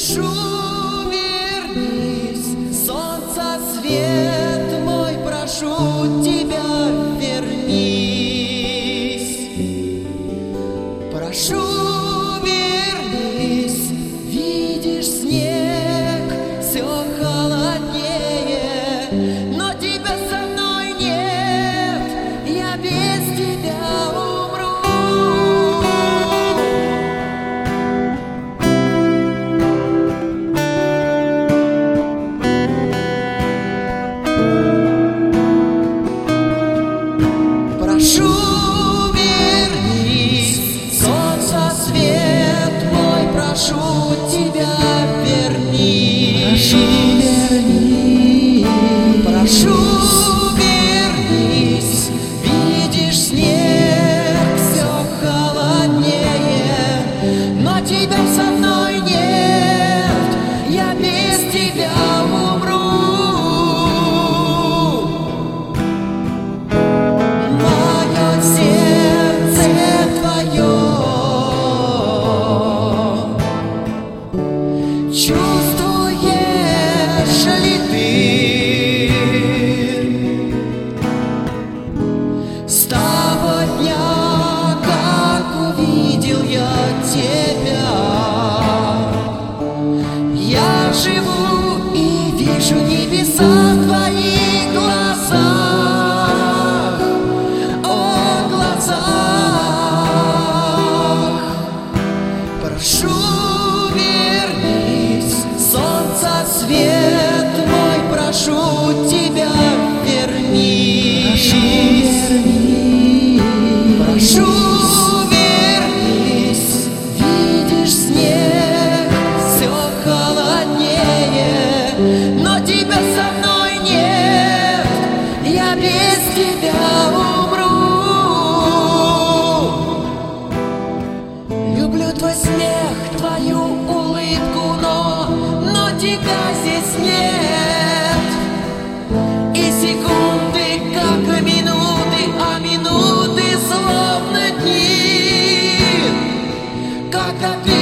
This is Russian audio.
Прошу, вернись, солнца свет мой, прошу тебя, вернись. Прошу, вернись, видишь, снег все холоднее, но тебя со мной нет, я без тебя умру. Прошу, вернись, солнце свет мой, прошу тебя, вернись. Прошу, вернись, видишь, снег все холоднее, но тебя со мной нет, я без тебя умру. Чувствуешь ли ты с того дня, как увидел я тебя? Я живу и вижу небеса в твоих глазах, о глазах. Прошу, свет мой, прошу тебя, вернись. Прошу, вернись, видишь, снег все холоднее, но тебя со мной нет, я без тебя умру. Люблю твой смех, твою улыбку, но тебя здесь нет. И секунды, как минуты, а минуты словно дни, как